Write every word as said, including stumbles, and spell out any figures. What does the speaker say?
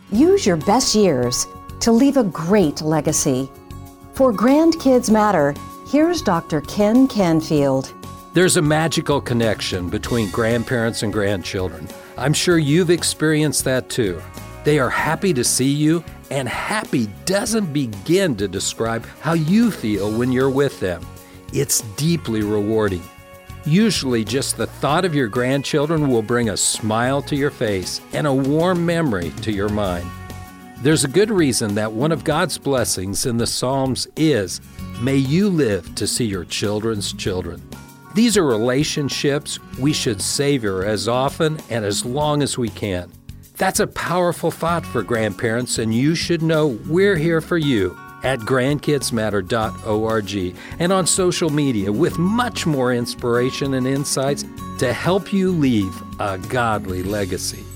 Use your best years to leave a great legacy. For Grandkids Matter, here's Doctor Ken Canfield. There's a magical connection between grandparents and grandchildren. I'm sure you've experienced that too. They are happy to see you, and happy doesn't begin to describe how you feel when you're with them. It's deeply rewarding. Usually just the thought of your grandchildren will bring a smile to your face and a warm memory to your mind. There's a good reason that one of God's blessings in the Psalms is, "May you live to see your children's children." These are relationships we should savor as often and as long as we can. That's a powerful thought for grandparents, and you should know we're here for you at grandkids matter dot org and on social media with much more inspiration and insights to help you leave a godly legacy.